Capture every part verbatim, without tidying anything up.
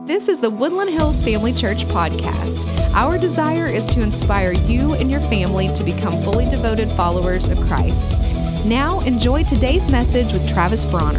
This is the Woodland Hills Family Church podcast. Our desire is to inspire you and your family to become fully devoted followers of Christ. Now, enjoy today's message with Travis Bronner.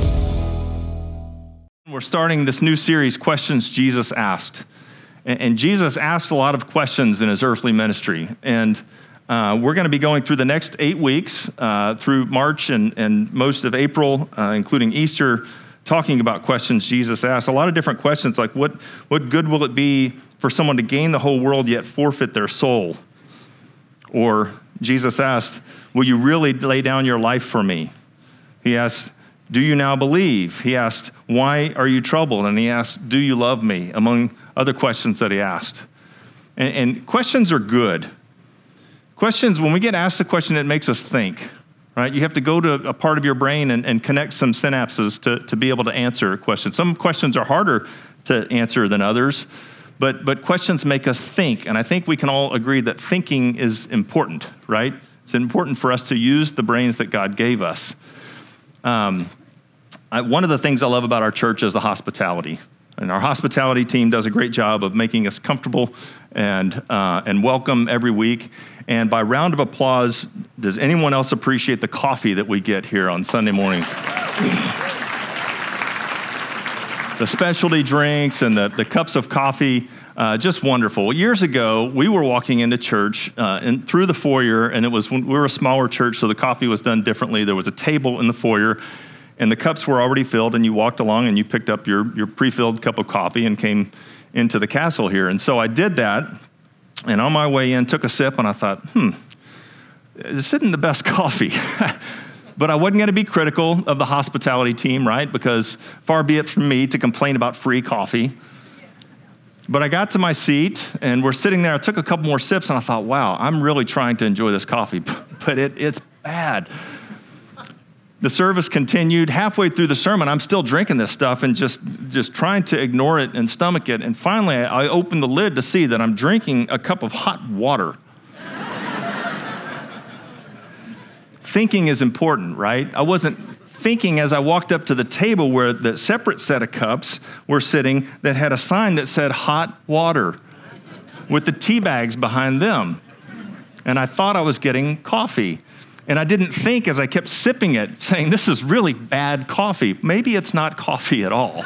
We're starting this new series, Questions Jesus Asked. And Jesus asked a lot of questions in his earthly ministry. And uh, we're going to be going through the next eight weeks, uh, through March and, and most of April, uh, including Easter, talking about questions Jesus asked. A lot of different questions, like what, what good will it be for someone to gain the whole world yet forfeit their soul? Or Jesus asked, will you really lay down your life for me? He asked, do you now believe? He asked, why are you troubled? And he asked, do you love me? Among other questions that he asked. And, and questions are good. Questions, when we get asked a question, it makes us think. Right? You have to go to a part of your brain and, and connect some synapses to, to be able to answer a question. Some questions are harder to answer than others, but but questions make us think. And I think we can all agree that thinking is important, right? It's important for us to use the brains that God gave us. Um, I, one of the things I love about our church is the hospitality. And our hospitality team does a great job of making us comfortable and uh, and welcome every week. And by round of applause, does anyone else appreciate the coffee that we get here on Sunday mornings? The specialty drinks and the, the cups of coffee, uh, just wonderful. Years ago, we were walking into church uh, and through the foyer, and it was when we were a smaller church, so the coffee was done differently. There was a table in the foyer, and the cups were already filled, and you walked along and you picked up your, your pre-filled cup of coffee and came into the castle here. And so I did that. And on my way in, took a sip, and I thought, hmm, this isn't the best coffee. But I wasn't going to be critical of the hospitality team, right? Because far be it from me to complain about free coffee. But I got to my seat, and we're sitting there. I took a couple more sips, and I thought, wow, I'm really trying to enjoy this coffee, but it, it's bad. The service continued. Halfway through the sermon, I'm still drinking this stuff and just, just trying to ignore it and stomach it. And finally, I opened the lid to see that I'm drinking a cup of hot water. Thinking is important, right? I wasn't thinking as I walked up to the table where the separate set of cups were sitting that had a sign that said hot water with the tea bags behind them. And I thought I was getting coffee. And I didn't think as I kept sipping it, saying, this is really bad coffee. Maybe it's not coffee at all.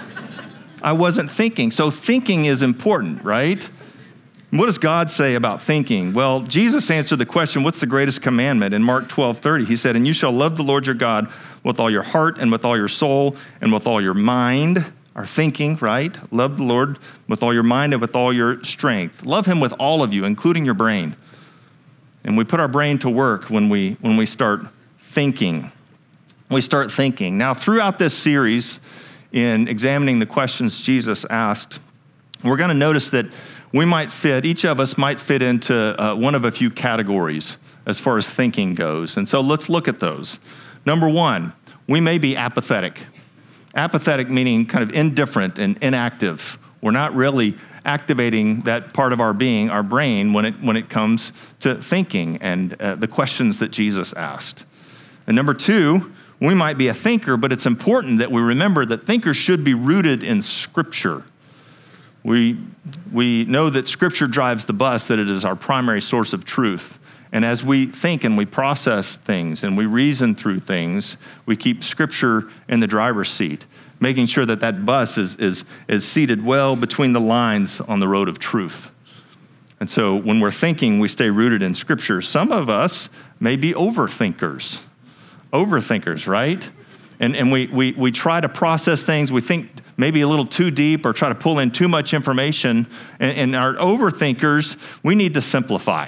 I wasn't thinking. So thinking is important, right? What does God say about thinking? Well, Jesus answered the question, what's the greatest commandment? In Mark twelve thirty, he said, and you shall love the Lord your God with all your heart and with all your soul and with all your mind. Our thinking, right? Love the Lord with all your mind and with all your strength. Love him with all of you, including your brain. And we put our brain to work when we when we start thinking. We start thinking. Now, throughout this series, in examining the questions Jesus asked, we're going to notice that we might fit, each of us might fit into uh, one of a few categories as far as thinking goes. And so let's look at those. Number one, we may be apathetic. Apathetic meaning kind of indifferent and inactive. We're not really activating that part of our being, our brain, when it when it comes to thinking and uh, the questions that Jesus asked. And number two, we might be a thinker, but it's important that we remember that thinkers should be rooted in Scripture. We we know that Scripture drives the bus, that it is our primary source of truth. And as we think and we process things and we reason through things, we keep Scripture in the driver's seat, making sure that that bus is, is, is seated well between the lines on the road of truth. And so when we're thinking, we stay rooted in Scripture. Some of us may be overthinkers. Overthinkers, right? And, and we, we, we try to process things. We think maybe a little too deep or try to pull in too much information. And, and our overthinkers, we need to simplify.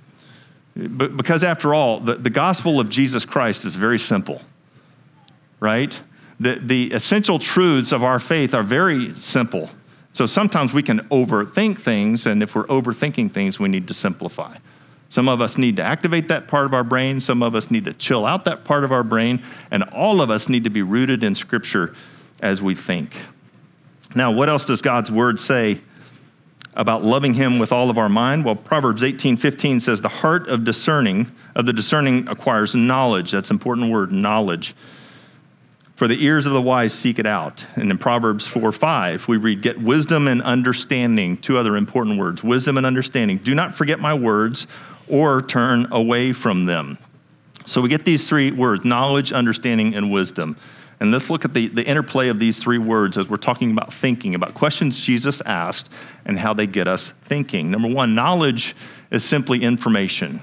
But because after all, the, the gospel of Jesus Christ is very simple, right? The, the essential truths of our faith are very simple. So sometimes we can overthink things, and if we're overthinking things, we need to simplify. Some of us need to activate that part of our brain. Some of us need to chill out that part of our brain. And all of us need to be rooted in Scripture as we think. Now, what else does God's word say about loving him with all of our mind? Well, Proverbs eighteen fifteen says, the heart of discerning, of the discerning acquires knowledge. That's an important word, knowledge. For the ears of the wise seek it out. And in Proverbs four five, we read, get wisdom and understanding. Two other important words, wisdom and understanding. Do not forget my words or turn away from them. So we get these three words, knowledge, understanding, and wisdom. And let's look at the, the interplay of these three words as we're talking about thinking, about questions Jesus asked and how they get us thinking. Number one, knowledge is simply information.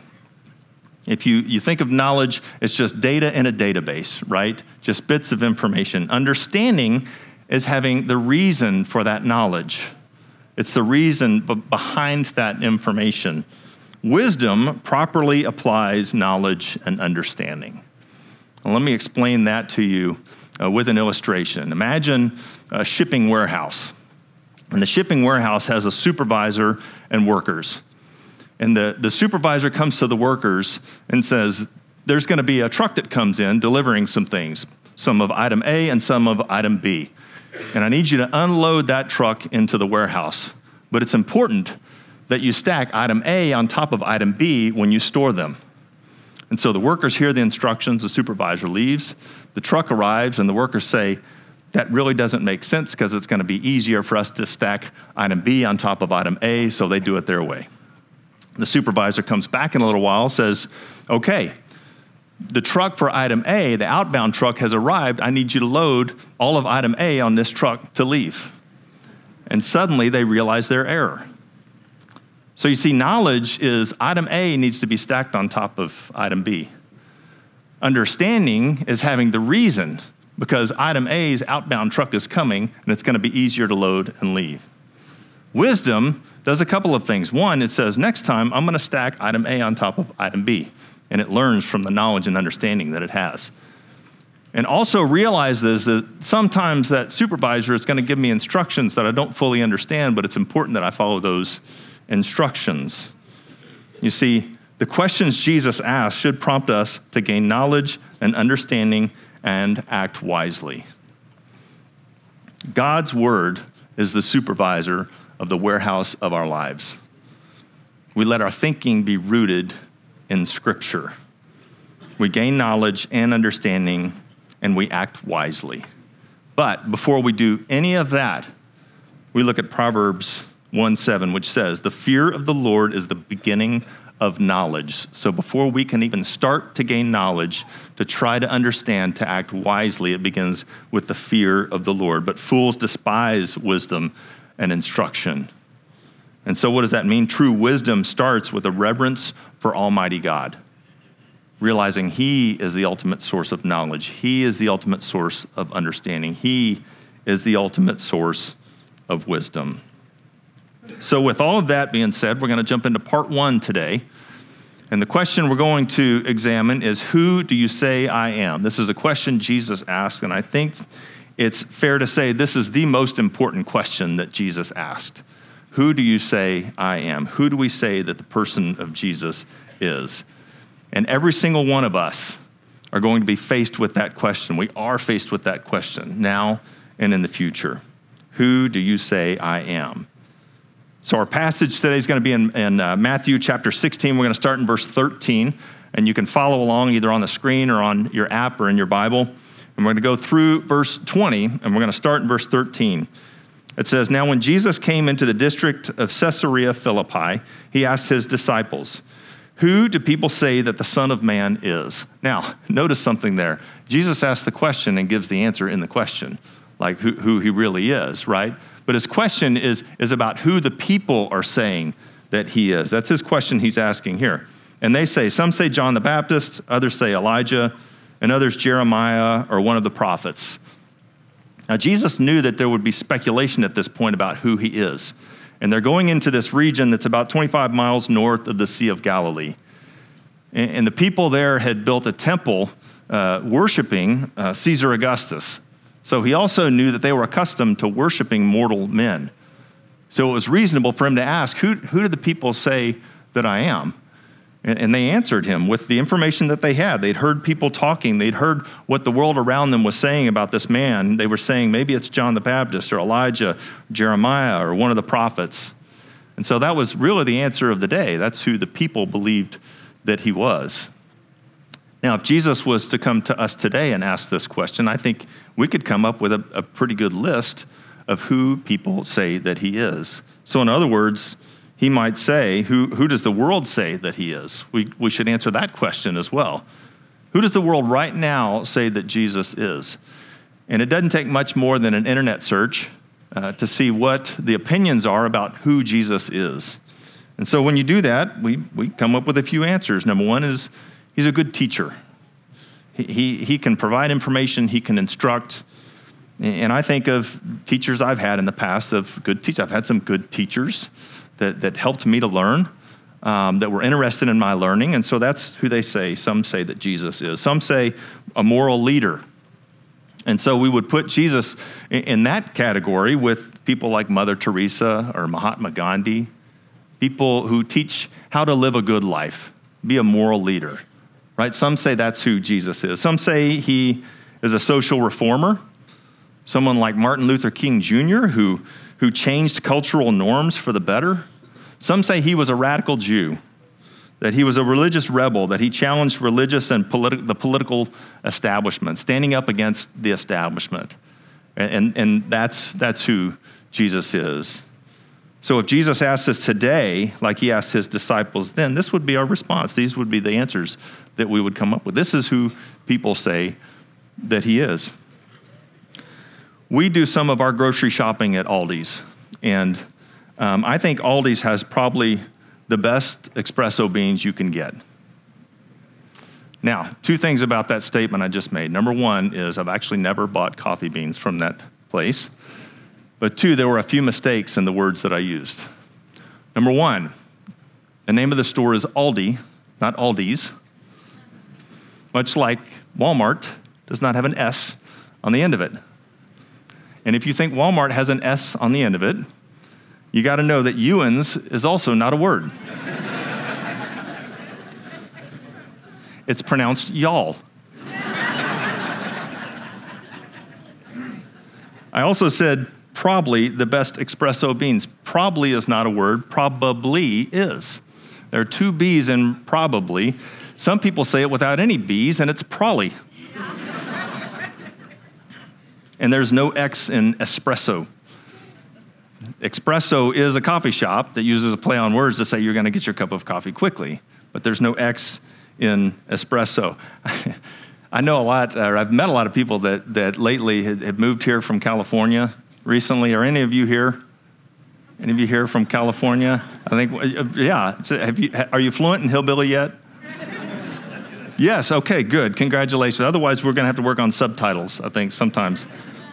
If you, you think of knowledge, it's just data in a database, right? Just bits of information. Understanding is having the reason for that knowledge. It's the reason b- behind that information. Wisdom properly applies knowledge and understanding. Well, let me explain that to you uh, with an illustration. Imagine a shipping warehouse. And the shipping warehouse has a supervisor and workers. And the, the supervisor comes to the workers and says, there's going to be a truck that comes in delivering some things, some of item A and some of item B. And I need you to unload that truck into the warehouse. But it's important that you stack item A on top of item B when you store them. And so the workers hear the instructions, the supervisor leaves, the truck arrives, and the workers say, that really doesn't make sense because it's going to be easier for us to stack item B on top of item A, so they do it their way. The supervisor comes back in a little while, says, okay, the truck for item A, the outbound truck has arrived. I need you to load all of item A on this truck to leave. And suddenly they realize their error. So you see, knowledge is item A needs to be stacked on top of item B. Understanding is having the reason because item A's outbound truck is coming and it's going to be easier to load and leave. Wisdom does a couple of things. One, it says, next time I'm going to stack item A on top of item B, and it learns from the knowledge and understanding that it has. And also realizes that sometimes that supervisor is going to give me instructions that I don't fully understand, but it's important that I follow those instructions. You see, the questions Jesus asked should prompt us to gain knowledge and understanding and act wisely. God's word is the supervisor of the warehouse of our lives. We let our thinking be rooted in Scripture. We gain knowledge and understanding, and we act wisely. But before we do any of that, we look at Proverbs one seven, which says, the fear of the Lord is the beginning of knowledge. So before we can even start to gain knowledge, to try to understand, to act wisely, it begins with the fear of the Lord. But fools despise wisdom and instruction. And so what does that mean? True wisdom starts with a reverence for Almighty God, realizing He is the ultimate source of knowledge. He is the ultimate source of understanding. He is the ultimate source of wisdom. So with all of that being said, we're going to jump into part one today. And the question we're going to examine is, who do you say I am? This is a question Jesus asked, and I think it's fair to say this is the most important question that Jesus asked. Who do you say I am? Who do we say that the person of Jesus is? And every single one of us are going to be faced with that question. We are faced with that question now and in the future. Who do you say I am? So our passage today is going to be in, in uh, Matthew chapter sixteen. We're going to start in verse thirteen, and you can follow along either on the screen or on your app or in your Bible. And we're going to go through verse twenty, and we're going to start in verse thirteen. It says, now when Jesus came into the district of Caesarea Philippi, he asked his disciples, who do people say that the Son of Man is? Now, notice something there. Jesus asks the question and gives the answer in the question, like who, who he really is, right? But his question is, is about who the people are saying that he is. That's his question he's asking here. And they say, some say John the Baptist, others say Elijah, and others Jeremiah or one of the prophets. Now, Jesus knew that there would be speculation at this point about who he is. And they're going into this region that's about twenty-five miles north of the Sea of Galilee. And, and the people there had built a temple uh, worshiping uh, Caesar Augustus. So he also knew that they were accustomed to worshiping mortal men. So it was reasonable for him to ask, who, who do the people say that I am? And, and they answered him with the information that they had. They'd heard people talking. They'd heard what the world around them was saying about this man. They were saying maybe it's John the Baptist or Elijah, Jeremiah, or one of the prophets. And so that was really the answer of the day. That's who the people believed that he was. Now, if Jesus was to come to us today and ask this question, I think we could come up with a, a pretty good list of who people say that he is. So in other words, he might say, who, who does the world say that he is? We, we should answer that question as well. Who does the world right now say that Jesus is? And it doesn't take much more than an internet search uh, to see what the opinions are about who Jesus is. And so when you do that, we, we come up with a few answers. Number one is he's a good teacher. He, he, he can provide information, he can instruct. And I think of teachers I've had in the past, of good teachers. I've had some good teachers that, that helped me to learn, um, that were interested in my learning. And so that's who they say. Some say that Jesus is. Some say a moral leader. And so we would put Jesus in, in that category with people like Mother Teresa or Mahatma Gandhi, people who teach how to live a good life, be a moral leader, right? Some say that's who Jesus is. Some say he is a social reformer. Someone like Martin Luther King Junior, who, who changed cultural norms for the better. Some say he was a radical Jew, that he was a religious rebel, that he challenged religious and politi- the political establishment, standing up against the establishment. And, and, and that's, that's who Jesus is. So if Jesus asked us today, like he asked his disciples then, this would be our response. These would be the answers that we would come up with. This is who people say that he is. We do some of our grocery shopping at Aldi's, and um, I think Aldi's has probably the best espresso beans you can get. Now, two things about that statement I just made. Number one is I've actually never bought coffee beans from that place. But two, there were a few mistakes in the words that I used. Number one, the name of the store is Aldi, not Aldi's. Much like Walmart does not have an S on the end of it. And if you think Walmart has an S on the end of it, you got to know that Ewan's is also not a word. It's pronounced y'all. I also said probably the best espresso beans. Probably is not a word. Probably is. There are two B's in probably. Some people say it without any B's, and it's probably. And there's no X in espresso. Espresso is a coffee shop that uses a play on words to say you're going to get your cup of coffee quickly, but there's no X in espresso. I know a lot, or I've met a lot of people that, that lately have moved here from California recently. Are any of you here? Any of you here from California? I think, yeah. Have you, are you fluent in hillbilly yet? Yes, okay, good. Congratulations. Otherwise, we're going to have to work on subtitles, I think, sometimes.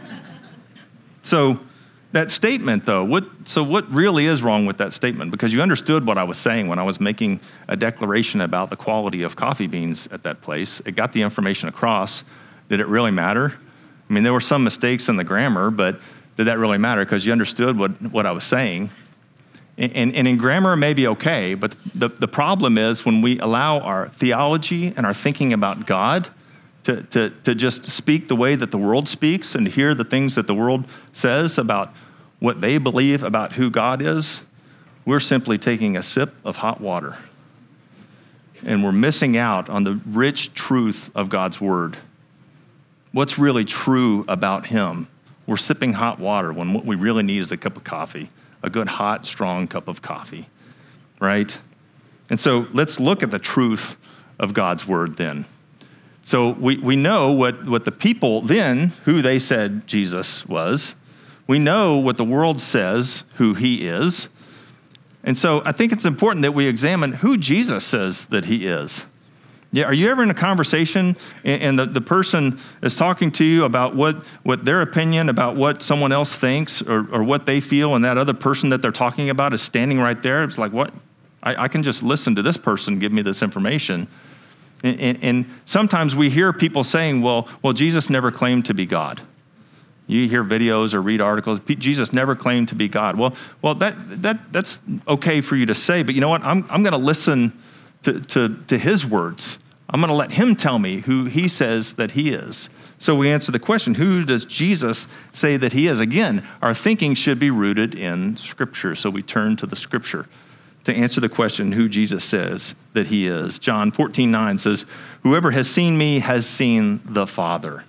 So that statement, though, what, so what really is wrong with that statement? Because you understood what I was saying when I was making a declaration about the quality of coffee beans at that place. It got the information across. Did it really matter? I mean, there were some mistakes in the grammar, but did that really matter? Because you understood what, what I was saying. And, and, and in grammar, it may be okay, but the, the problem is when we allow our theology and our thinking about God To, to, to just speak the way that the world speaks and to hear the things that the world says about what they believe about who God is, we're simply taking a sip of hot water. And we're missing out on the rich truth of God's word. What's really true about him? We're sipping hot water when what we really need is a cup of coffee, a good, hot, strong cup of coffee, right? And so let's look at the truth of God's word then. So we, we know what, what the people then, who they said Jesus was. We know what the world says who he is. And so I think it's important that we examine who Jesus says that he is. Yeah, are you ever in a conversation and, and the, the person is talking to you about what, what their opinion, about what someone else thinks or, or what they feel, and that other person that they're talking about is standing right there? It's like, what? I, I can just listen to this person give me this information. And, and, and sometimes we hear people saying, well, well, Jesus never claimed to be God. You hear videos or read articles, Jesus never claimed to be God. Well, well, that that that's okay for you to say, but you know what? I'm I'm going to listen to, to, to his words. I'm going to let him tell me who he says that he is. So we answer the question, who does Jesus say that he is? Again, our thinking should be rooted in Scripture. So we turn to the Scripture to answer the question who Jesus says that he is. John fourteen nine says, Whoever has seen me has seen the Father.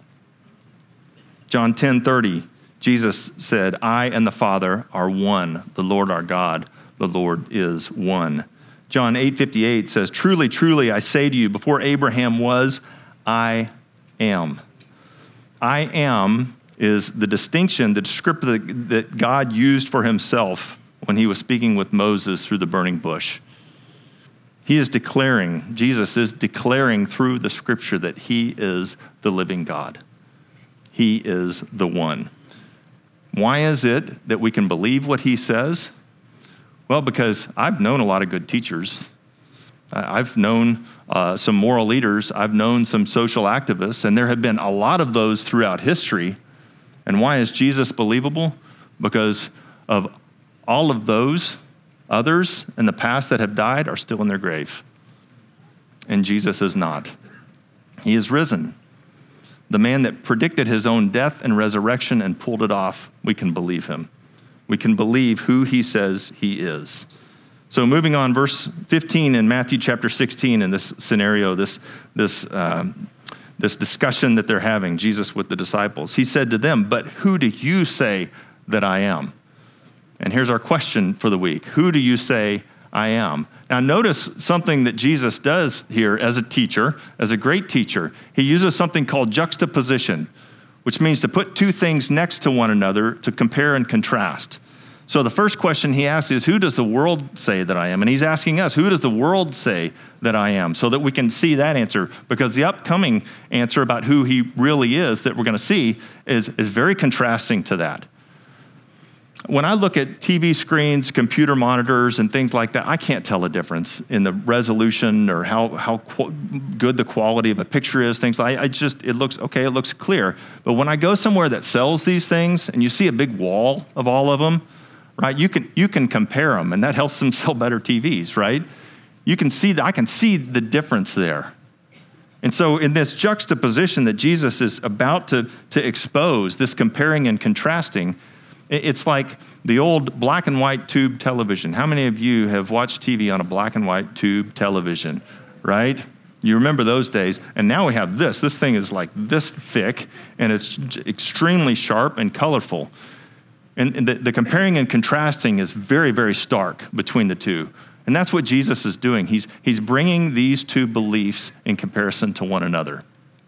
John ten thirty, Jesus said, I and the Father are one, the Lord our God, the Lord is one. John eight fifty-eight says, truly, truly, I say to you, before Abraham was, I am. I am is the distinction, the descriptor that God used for himself when he was speaking with Moses through the burning bush. He is declaring, Jesus is declaring through the scripture that he is the living God. He is the one. Why is it that we can believe what he says? Well, because I've known a lot of good teachers. I've known uh, some moral leaders. I've known some social activists, and there have been a lot of those throughout history. And why is Jesus believable? Because of all of those others in the past that have died are still in their grave. And Jesus is not. He is risen. The man that predicted his own death and resurrection and pulled it off, we can believe him. We can believe who he says he is. So moving on, verse fifteen in Matthew chapter sixteen, in this scenario, this, this, uh, this discussion that they're having, Jesus with the disciples, he said to them, but who do you say that I am? And here's our question for the week. Who do you say I am? Now notice something that Jesus does here as a teacher, as a great teacher. He uses something called juxtaposition, which means to put two things next to one another to compare and contrast. So the first question he asks is, who does the world say that I am? And he's asking us, who does the world say that I am? So that we can see that answer, because the upcoming answer about who he really is that we're going to see is, is very contrasting to that. When I look at T V screens, computer monitors, and things like that, I can't tell a difference in the resolution or how how qu- good the quality of a picture is. Things like I just it looks okay, it looks clear. But when I go somewhere that sells these things and you see a big wall of all of them, right? You can you can compare them, and that helps them sell better T Vs, right? You can see that I can see the difference there. And so in this juxtaposition that Jesus is about to to expose, this comparing and contrasting, it's like the old black and white tube television. How many of you have watched T V on a black and white tube television, right? You remember those days. And now we have this. This thing is like this thick, and it's extremely sharp and colorful. And the, the comparing and contrasting is very, very stark between the two. And that's what Jesus is doing. He's, he's bringing these two beliefs in comparison to one another.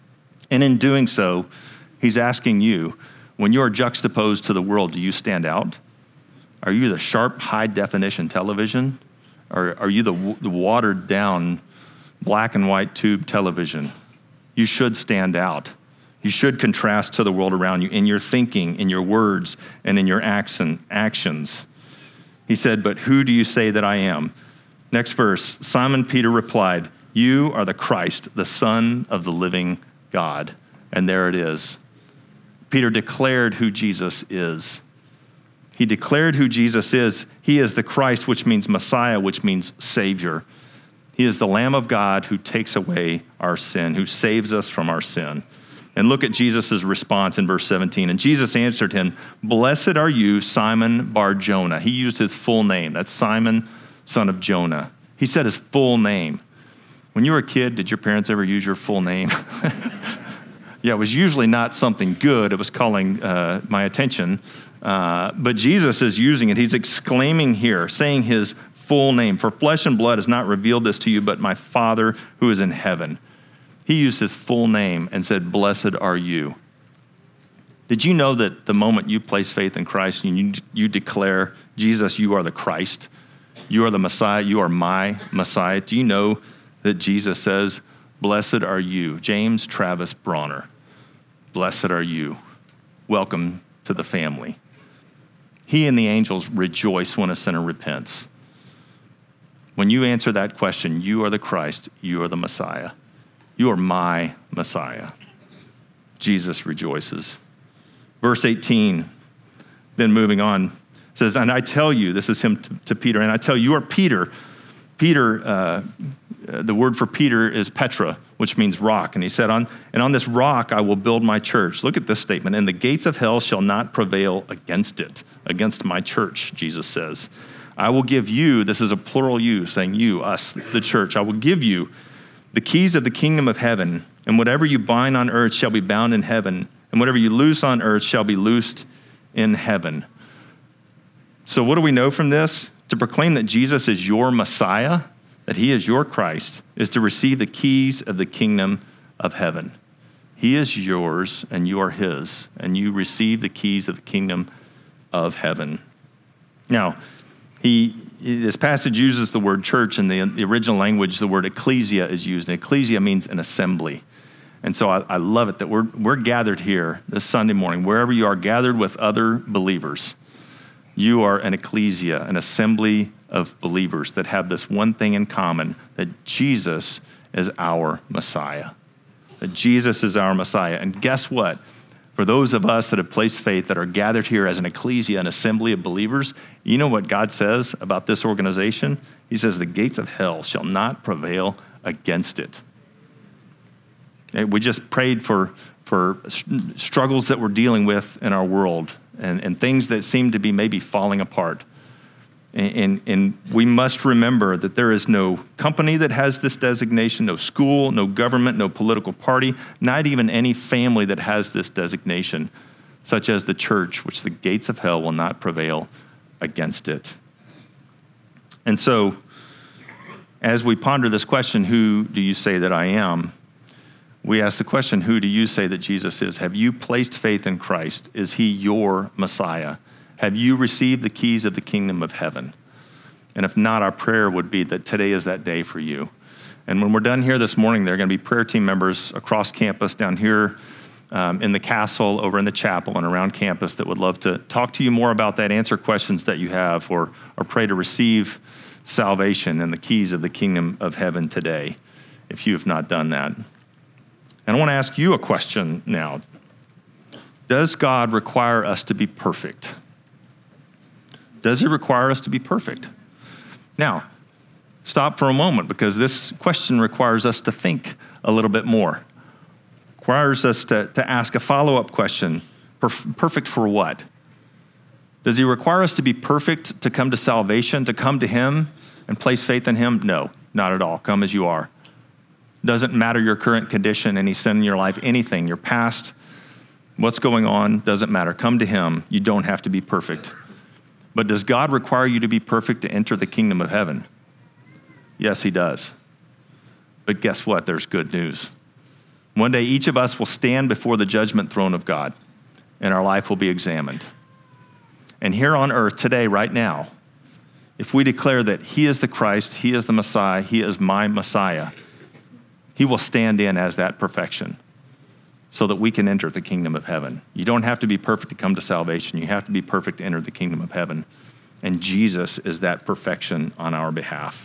And in doing so, he's asking you, when you are juxtaposed to the world, do you stand out? Are you the sharp, high-definition television? Or are you the, the watered-down black and white tube television? You should stand out. You should contrast to the world around you in your thinking, in your words, and in your actions. He said, but who do you say that I am? Next verse, Simon Peter replied, you are the Christ, the Son of the living God. And there it is. Peter declared who Jesus is. He declared who Jesus is. He is the Christ, which means Messiah, which means Savior. He is the Lamb of God who takes away our sin, who saves us from our sin. And look at Jesus' response in verse seventeen. And Jesus answered him, blessed are you, Simon Bar-Jonah. He used his full name. That's Simon, son of Jonah. He said his full name. When you were a kid, did your parents ever use your full name? Yeah, it was usually not something good. It was calling uh, my attention. Uh, but Jesus is using it. He's exclaiming here, saying his full name. For flesh and blood has not revealed this to you, but my Father who is in heaven. He used his full name and said, blessed are you. Did you know that the moment you place faith in Christ and you, you declare, Jesus, you are the Christ, you are the Messiah, you are my Messiah, do you know that Jesus says, blessed are you, James Travis Bronner. Blessed are you. Welcome to the family. He and the angels rejoice when a sinner repents. When you answer that question, you are the Christ, you are the Messiah. You are my Messiah. Jesus rejoices. Verse eighteen, then moving on, says, and I tell you, this is him to, to Peter, and I tell you, you are Peter. Peter, uh, the word for Peter is Petra, which means rock. And he said, on and on this rock I will build my church. Look at this statement. And the gates of hell shall not prevail against it, against my church, Jesus says. I will give you, this is a plural you, saying you, us, the church. I will give you the keys of the kingdom of heaven, and whatever you bind on earth shall be bound in heaven, and whatever you loose on earth shall be loosed in heaven. So what do we know from this? To proclaim that Jesus is your Messiah, that he is your Christ, is to receive the keys of the kingdom of heaven. He is yours and you are his, and you receive the keys of the kingdom of heaven. Now, he this passage uses the word church. In the, in the original language, the word ecclesia is used. And ecclesia means an assembly. And so I, I love it that we're, we're gathered here this Sunday morning, wherever you are, gathered with other believers. You are an ecclesia, an assembly of believers that have this one thing in common, that Jesus is our Messiah. That Jesus is our Messiah. And guess what? For those of us that have placed faith, that are gathered here as an ecclesia, an assembly of believers, you know what God says about this organization? He says, the gates of hell shall not prevail against it. And we just prayed for, for struggles that we're dealing with in our world and, and things that seem to be maybe falling apart. And, and, and we must remember that there is no company that has this designation, no school, no government, no political party, not even any family that has this designation, such as the church, which the gates of hell will not prevail against it. And so, as we ponder this question, who do you say that I am? We ask the question, who do you say that Jesus is? Have you placed faith in Christ? Is he your Messiah? Have you received the keys of the kingdom of heaven? And if not, our prayer would be that today is that day for you. And when we're done here this morning, there are going to be prayer team members across campus, down here um, in the castle, over in the chapel, and around campus that would love to talk to you more about that, answer questions that you have, or, or pray to receive salvation and the keys of the kingdom of heaven today, if you have not done that. And I want to ask you a question now. Does God require us to be perfect? Does he require us to be perfect? Now, stop for a moment, because this question requires us to think a little bit more. Requires us to, to ask a follow-up question. Perf- perfect for what? Does he require us to be perfect to come to salvation, to come to him and place faith in him? No, not at all. Come as you are. Doesn't matter your current condition, any sin in your life, anything, your past, what's going on, doesn't matter. Come to him. You don't have to be perfect. But does God require you to be perfect to enter the kingdom of heaven? Yes, he does. But guess what? There's good news. One day, each of us will stand before the judgment throne of God, and our life will be examined. And here on earth today, right now, if we declare that he is the Christ, he is the Messiah, he is my Messiah, he will stand in as that perfection, so that we can enter the kingdom of heaven. You don't have to be perfect to come to salvation. You have to be perfect to enter the kingdom of heaven. And Jesus is that perfection on our behalf.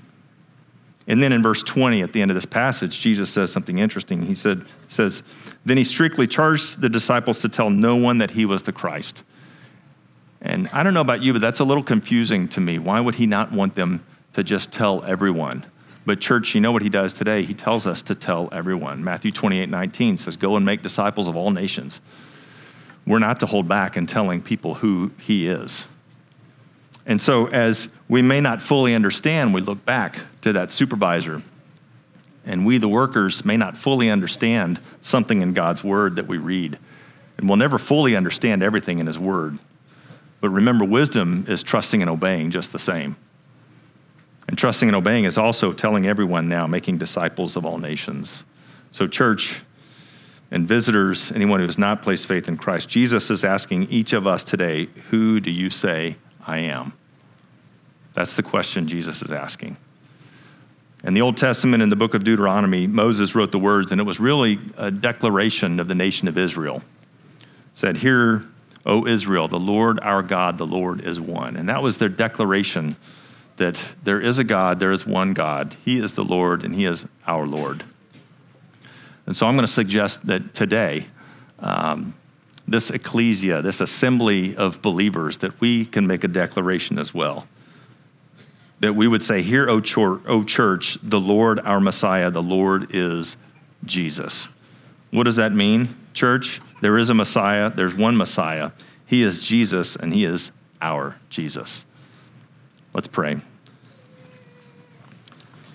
And then in verse twenty, at the end of this passage, Jesus says something interesting. He said, says, then he strictly charged the disciples to tell no one that he was the Christ. And I don't know about you, but that's a little confusing to me. Why would he not want them to just tell everyone? But church, you know what he does today? He tells us to tell everyone. Matthew twenty-eight nineteen says, go and make disciples of all nations. We're not to hold back in telling people who he is. And so as we may not fully understand, we look back to that supervisor. And we, the workers, may not fully understand something in God's word that we read. And we'll never fully understand everything in his word. But remember, wisdom is trusting and obeying just the same. And trusting and obeying is also telling everyone now, making disciples of all nations. So church and visitors, anyone who has not placed faith in Christ, Jesus is asking each of us today, who do you say I am? That's the question Jesus is asking. In the Old Testament, in the book of Deuteronomy, Moses wrote the words, and it was really a declaration of the nation of Israel. It said, hear, O Israel, the Lord our God, the Lord is one. And that was their declaration that there is a God, there is one God. He is the Lord, and he is our Lord. And so I'm going to suggest that today, um, this ecclesia, this assembly of believers, that we can make a declaration as well. That we would say, hear, O church, O church, the Lord, our Messiah, the Lord is Jesus. What does that mean, church? There is a Messiah, there's one Messiah. He is Jesus, and he is our Jesus. Let's pray.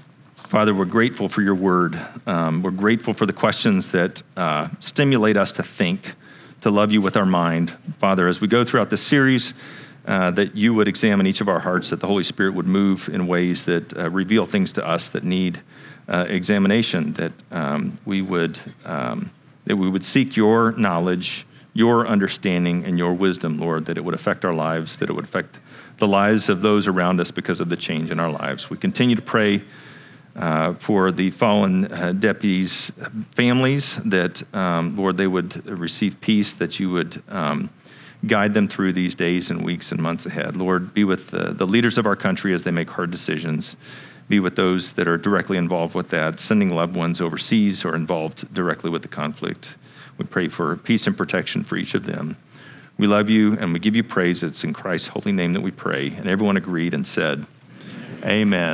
Father, we're grateful for your word. Um, we're grateful for the questions that uh, stimulate us to think, to love you with our mind. Father, as we go throughout this series, uh, that you would examine each of our hearts, that the Holy Spirit would move in ways that uh, reveal things to us that need uh, examination, that um, we would um, that we would seek your knowledge, your understanding, and your wisdom, Lord, that it would affect our lives, that it would affect the lives of those around us because of the change in our lives. We continue to pray uh, for the fallen uh, deputies' families, that, um, Lord, they would receive peace, that you would um, guide them through these days and weeks and months ahead. Lord, be with the, the leaders of our country as they make hard decisions. Be with those that are directly involved with that, sending loved ones overseas or involved directly with the conflict. We pray for peace and protection for each of them. We love you and we give you praise. It's in Christ's holy name that we pray. And everyone agreed and said, amen.